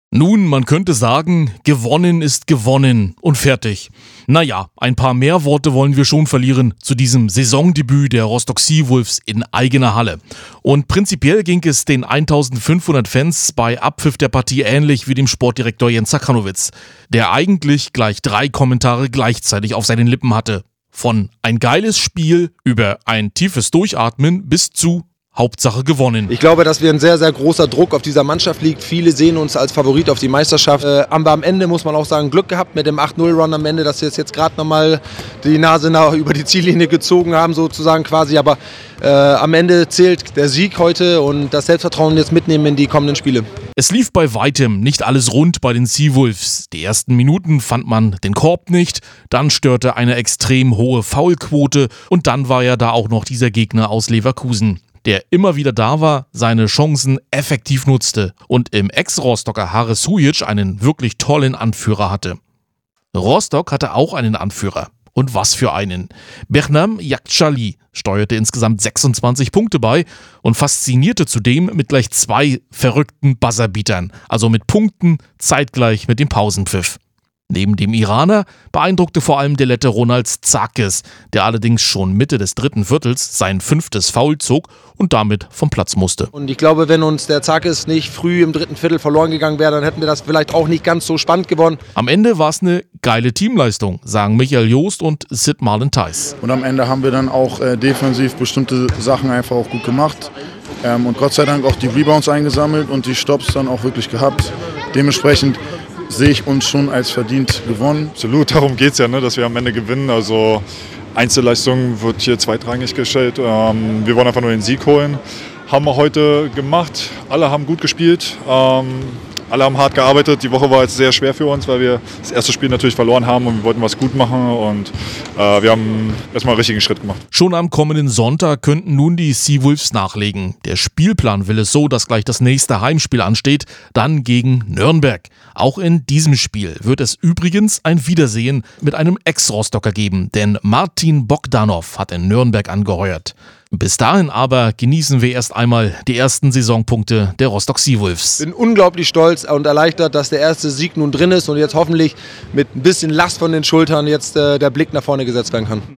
Nun, man könnte sagen, gewonnen ist gewonnen und fertig. Naja, ein paar mehr Worte wollen wir schon verlieren zu diesem Saisondebüt der Rostock Seawolves in eigener Halle. Und prinzipiell ging es den 1500 Fans bei Abpfiff der Partie ähnlich wie dem Sportdirektor Jens Zakranowicz, der eigentlich gleich 3 Kommentare gleichzeitig auf seinen Lippen hatte. Von ein geiles Spiel über ein tiefes Durchatmen bis zu Hauptsache gewonnen. Ich glaube, dass wir ein sehr, sehr großer Druck auf dieser Mannschaft liegt. Viele sehen uns als Favorit auf die Meisterschaft. Haben wir am Ende, muss man auch sagen, Glück gehabt mit dem 8-0-Run am Ende, dass wir jetzt gerade nochmal die Nase über die Ziellinie gezogen haben, sozusagen quasi. Aber am Ende zählt der Sieg heute und das Selbstvertrauen jetzt mitnehmen in die kommenden Spiele. Es lief bei weitem nicht alles rund bei den Seawolves. Die ersten Minuten fand man den Korb nicht, dann störte eine extrem hohe Foulquote und dann war ja da auch noch dieser Gegner aus Leverkusen, der immer wieder da war, seine Chancen effektiv nutzte und im Ex-Rostocker Haris Hujic einen wirklich tollen Anführer hatte. Rostock hatte auch einen Anführer. Und was für einen. Behnam Yakhchali steuerte insgesamt 26 Punkte bei und faszinierte zudem mit gleich 2 verrückten Buzzerbeatern, also mit Punkten zeitgleich mit dem Pausenpfiff. Neben dem Iraner beeindruckte vor allem der Lette Ronalds Tsakis, der allerdings schon Mitte des 3. Viertels sein 5. Foul zog und damit vom Platz musste. Und ich glaube, wenn uns der Tsakis nicht früh im 3. Viertel verloren gegangen wäre, dann hätten wir das vielleicht auch nicht ganz so spannend gewonnen. Am Ende war es eine geile Teamleistung, sagen Michael Joost und Sid Marlon Theis. Und am Ende haben wir dann auch defensiv bestimmte Sachen einfach auch gut gemacht. Und Gott sei Dank auch die Rebounds eingesammelt und die Stops dann auch wirklich gehabt. Dementsprechend sehe ich uns schon als verdient gewonnen. Absolut, darum geht es ja, ne, dass wir am Ende gewinnen. Also Einzelleistung wird hier zweitrangig gestellt. Wir wollen einfach nur den Sieg holen. Haben wir heute gemacht. Alle haben gut gespielt. Alle haben hart gearbeitet. Die Woche war jetzt sehr schwer für uns, weil wir das erste Spiel natürlich verloren haben und wir wollten was gut machen und wir haben erstmal einen richtigen Schritt gemacht. Schon am kommenden Sonntag könnten nun die Seawolves nachlegen. Der Spielplan will es so, dass gleich das nächste Heimspiel ansteht, dann gegen Nürnberg. Auch in diesem Spiel wird es übrigens ein Wiedersehen mit einem Ex-Rostocker geben, denn Martin Bogdanov hat in Nürnberg angeheuert. Bis dahin aber genießen wir erst einmal die ersten Saisonpunkte der Rostock Seawolves. Ich bin unglaublich stolz und erleichtert, dass der erste Sieg nun drin ist und jetzt hoffentlich mit ein bisschen Last von den Schultern jetzt der Blick nach vorne gesetzt werden kann.